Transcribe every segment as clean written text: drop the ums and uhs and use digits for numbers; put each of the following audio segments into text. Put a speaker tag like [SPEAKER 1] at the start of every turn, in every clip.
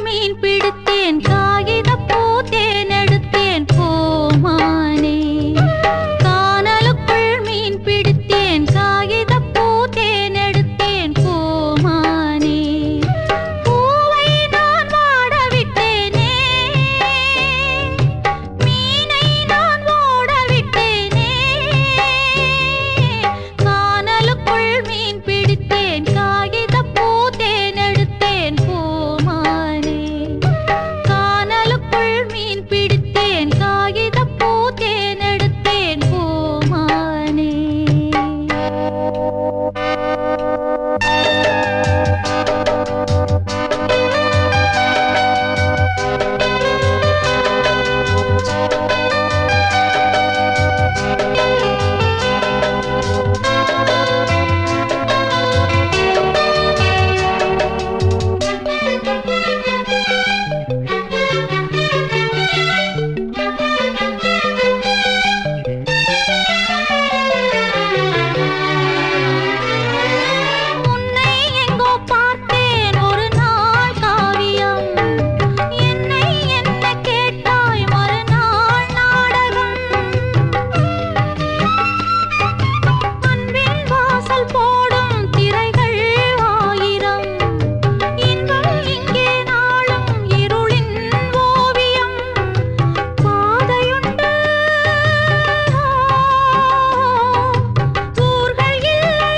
[SPEAKER 1] மீன் பிடித்தேன் காகிதப் பூ தேனெடுத்தேன் பூமானே. கானலுக்குள் மீன் பிடித்தேன் காகிதப் பூ தேனெடுத்தேன் பூமானே. பூவை நான் வாட விட்டேனே, மீனை நான் ஓட விட்டேனே. கானலுக்குள் மீன் பிடித்தேன் காகிதப் பூ தேனெடுத்தேன் பூமானே. கானலுக்குள் மீன் பிடித்தேன் காகிதப் பூ தேனெடுத்தேன் பூமானே. உன்னை எங்கோ பார்த்தேன் ஒரு நாள் காவியம், என்னை என்ன கேட்டாய் மறுநாள் நாடகம். அன்பின் வாசல் போடும் திரைகள் ஆயிரம், இன்பம் இங்கே நாளும் இருளின் ஓவியம். பாதையுண்டு ஊர்கள் இல்லை,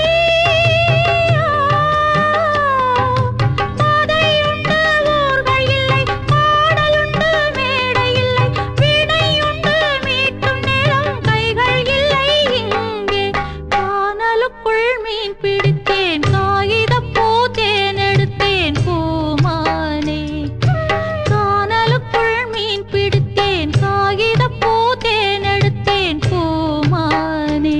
[SPEAKER 1] பாதையுண்டு ஊர்கள் இல்லை, பாடலுண்டு மேடை இல்லை, வீணையுண்டு மீட்டும் நேரம் கைகள் இல்லை இங்கே. கானலுக்குள் மீன் பிடித்தேன் காகிதப் பூ தேனெடுத்தேன் பூமானே. கானலுக்குள் மீன் பிடித்தேன் காகிதப் பூ தேனெடுத்தேன் பூமானே.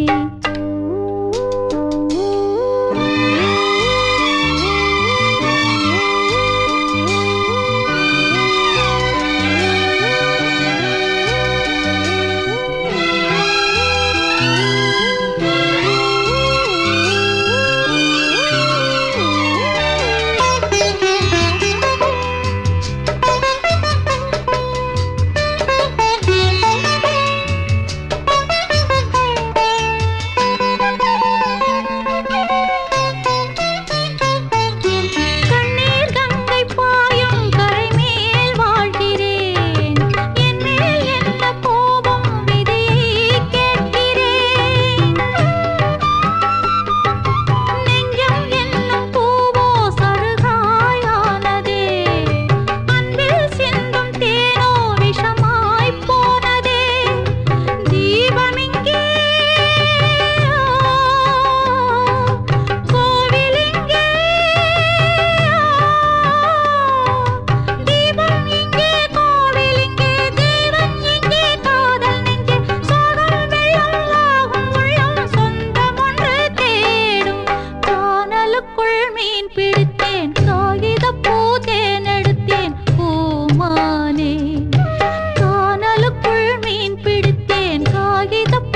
[SPEAKER 1] கண்ணீர் கங்கை பாயும் கரை மேல் வாழ்கிறேன், என் மேல் என்ன கோபம் விதியை கேட்கிறேன். நெஞ்சம் என்னும் பூவோ சருகாயானதே, அன்பில் சிந்தும் தேனோ விஷமாய்ப் போனதே. தீபமிங்கே கோவிலிங்கே, தீபம் இங்கே கோவிலிங்கே, தெய்வம் இங்கே காதல் நெஞ்சே. சோகம் வெள்ளம் ஆகும் உள்ளம் சொந்தம் ஒன்று தேடும். கானலுக்குள் மீன் பிடித்தேன் காகிதப் பூ தேனெடுத்தேன் பூமானே. கானலுக்குள் மீன் பிடித்தேன் காகிதப்